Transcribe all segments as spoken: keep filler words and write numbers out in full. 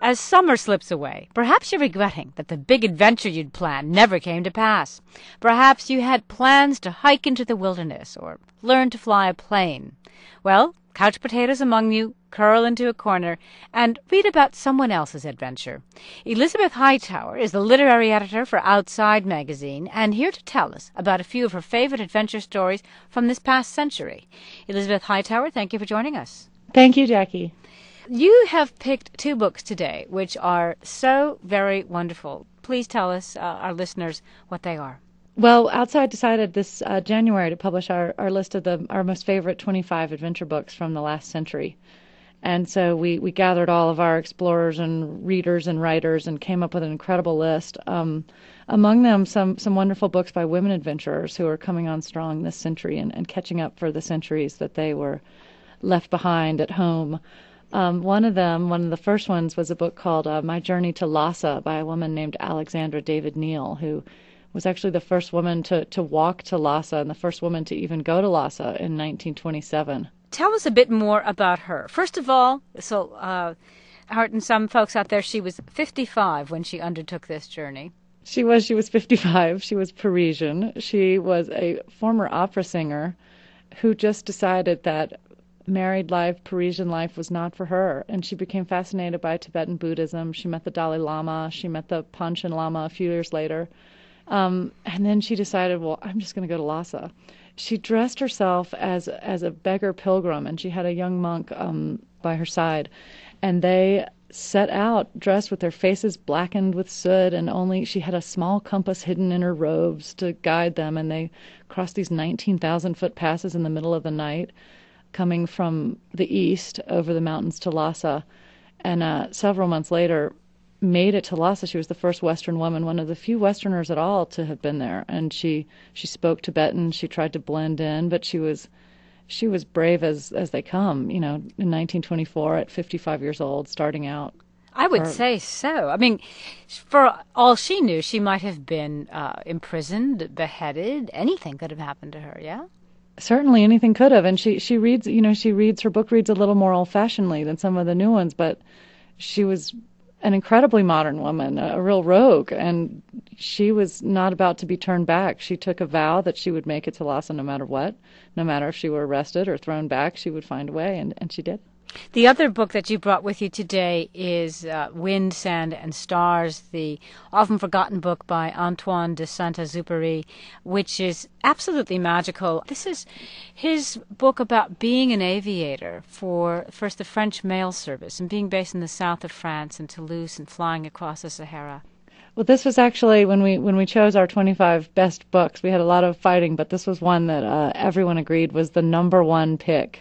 as summer slips away, perhaps you're regretting that the big adventure you'd planned never came to pass. Perhaps you had plans to hike into the wilderness or learn to fly a plane. Well, couch potatoes among you, curl into a corner, and read about someone else's adventure. Elizabeth Hightower is the literary editor for Outside magazine, and here to tell us about a few of her favorite adventure stories from this past century. Elizabeth Hightower, thank you for joining us. Thank you, Jackie. You have picked two books today, which are so very wonderful. Please tell us, uh, our listeners, what they are. Well, Outside decided this uh, January to publish our, our list of the our most favorite twenty-five adventure books from the last century. And so we, we gathered all of our explorers and readers and writers and came up with an incredible list. Um, among them, some, some wonderful books by women adventurers who are coming on strong this century and, and catching up for the centuries that they were left behind at home. Um, one of them, one of the first ones, was a book called uh, My Journey to Lhasa by a woman named Alexandra David Neal, who was actually the first woman to, to walk to Lhasa and the first woman to even go to Lhasa in nineteen twenty-seven. Tell us a bit more about her. First of all, so uh, Hart and some folks out there, she was fifty-five when she undertook this journey. She was. She was fifty-five. She was Parisian. She was a former opera singer who just decided that married life, Parisian life, was not for her. And she became fascinated by Tibetan Buddhism. She met the Dalai Lama. She met the Panchen Lama a few years later. Um, and then she decided, well, I'm just going to go to Lhasa. She dressed herself as as a beggar pilgrim, and she had a young monk um, by her side. And they set out dressed with their faces blackened with soot, and only she had a small compass hidden in her robes to guide them. And they crossed these nineteen thousand foot passes in the middle of the night, coming from the east over the mountains to Lhasa. And uh, several months later, made it to Lhasa. She was the first Western woman, one of the few Westerners at all to have been there. And she, she spoke Tibetan. She tried to blend in, but she was she was brave as, as they come, you know, in nineteen twenty-four at fifty-five years old, starting out. I would Her, say so. I mean, for all she knew, she might have been uh, imprisoned, beheaded. Anything could have happened to her, yeah? Certainly anything could have. And she, she reads, you know, she reads, her book reads a little more old-fashionedly than some of the new ones, but she was an incredibly modern woman, a real rogue, and she was not about to be turned back. She took a vow that she would make it to Lhasa no matter what. No matter if she were arrested or thrown back, she would find a way, and, and she did. The other book that you brought with you today is uh, Wind, Sand, and Stars, the often forgotten book by Antoine de Saint-Exupéry, which is absolutely magical. This is his book about being an aviator for first the French mail service and being based in the south of France in Toulouse and flying across the Sahara. Well, this was actually, when we when we chose our twenty-five best books, we had a lot of fighting, but this was one that uh, everyone agreed was the number one pick.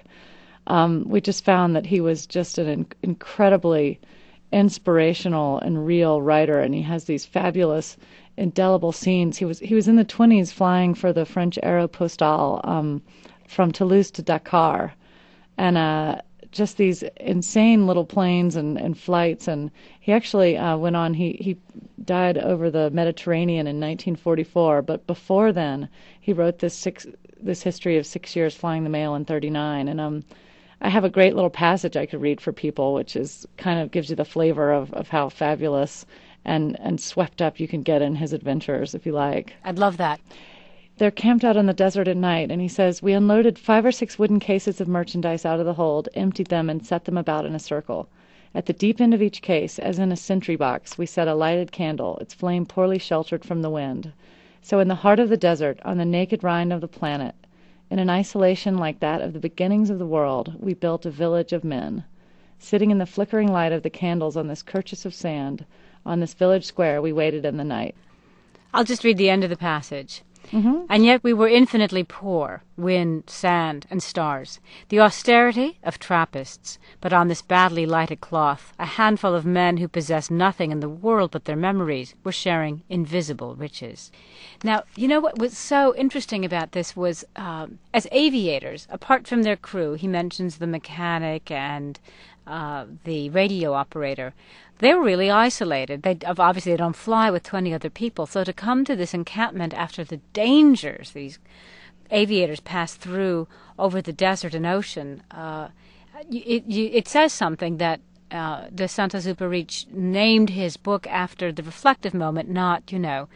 Um, we just found that he was just an in- incredibly inspirational and real writer, and he has these fabulous, indelible scenes. He was he was in the twenties flying for the French Aéropostale um, from Toulouse to Dakar, and uh, just these insane little planes and, and flights. And he actually uh, went on. He he died over the Mediterranean in nineteen forty-four, but before then, he wrote this six this history of six years flying the mail in thirty-nine, and um. I have a great little passage I could read for people, which is kind of gives you the flavor of, of how fabulous and, and swept up you can get in his adventures, if you like. I'd love that. They're camped out in the desert at night, and he says, we unloaded five or six wooden cases of merchandise out of the hold, emptied them, and set them about in a circle. At the deep end of each case, as in a sentry box, we set a lighted candle, its flame poorly sheltered from the wind. So in the heart of the desert, on the naked rind of the planet, in an isolation like that of the beginnings of the world, we built a village of men. Sitting in the flickering light of the candles on this kerchief of sand, on this village square, we waited in the night. I'll just read the end of the passage. Mm-hmm. And yet we were infinitely poor, wind, sand, and stars, the austerity of Trappists, but on this badly lighted cloth, a handful of men who possessed nothing in the world but their memories were sharing invisible riches. Now, you know what was so interesting about this was, um, as aviators, apart from their crew, he mentions the mechanic and uh, the radio operator, they were really isolated. They obviously they don't fly with twenty other people. So to come to this encampment after the dangers these aviators pass through over the desert and ocean, uh, it, it, it says something that uh, de Saint-Exupéry named his book after the reflective moment, not, you know,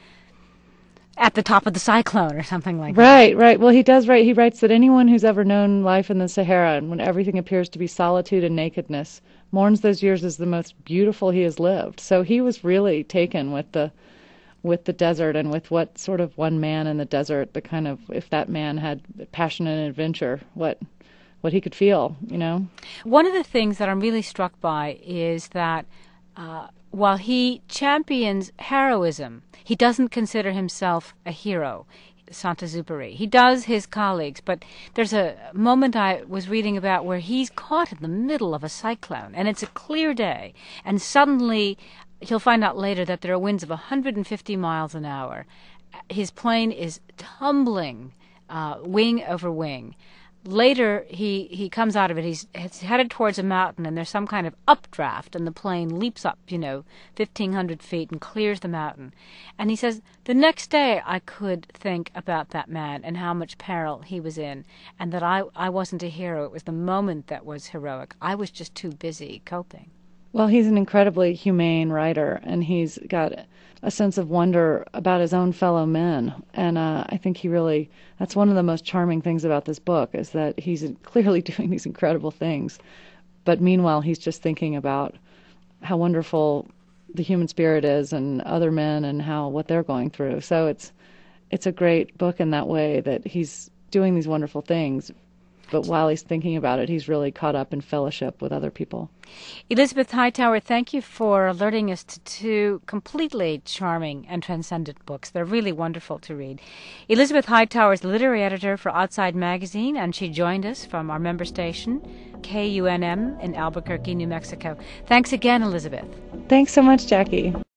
at the top of the cyclone or something like that. Right, right. Well, he does write, he writes that anyone who's ever known life in the Sahara, and when everything appears to be solitude and nakedness, mourns those years as the most beautiful he has lived. So he was really taken with the with the desert and with what sort of one man in the desert, the kind of, if that man had passion and adventure, what what he could feel, you know? One of the things that I'm really struck by is that uh, while he champions heroism, he doesn't consider himself a hero, Saint-Exupéry. He does his colleagues, but there's a moment I was reading about where he's caught in the middle of a cyclone, and it's a clear day, and suddenly he'll find out later that there are winds of one hundred fifty miles an hour. His plane is tumbling, uh, wing over wing. Later, he, he comes out of it. He's, he's headed towards a mountain, and there's some kind of updraft, and the plane leaps up, you know, fifteen hundred feet and clears the mountain. And he says, the next day I could think about that man and how much peril he was in, and that I, I wasn't a hero. It was the moment that was heroic. I was just too busy coping. Well, he's an incredibly humane writer, and he's got a sense of wonder about his own fellow men. And uh, I think he really, that's one of the most charming things about this book, is that he's clearly doing these incredible things. But meanwhile, he's just thinking about how wonderful the human spirit is and other men and how what they're going through. So it's it's a great book in that way, that he's doing these wonderful things, but while he's thinking about it, he's really caught up in fellowship with other people. Elizabeth Hightower, thank you for alerting us to two completely charming and transcendent books. They're really wonderful to read. Elizabeth Hightower is the literary editor for Outside Magazine, and she joined us from our member station, K U N M, in Albuquerque, New Mexico. Thanks again, Elizabeth. Thanks so much, Jackie.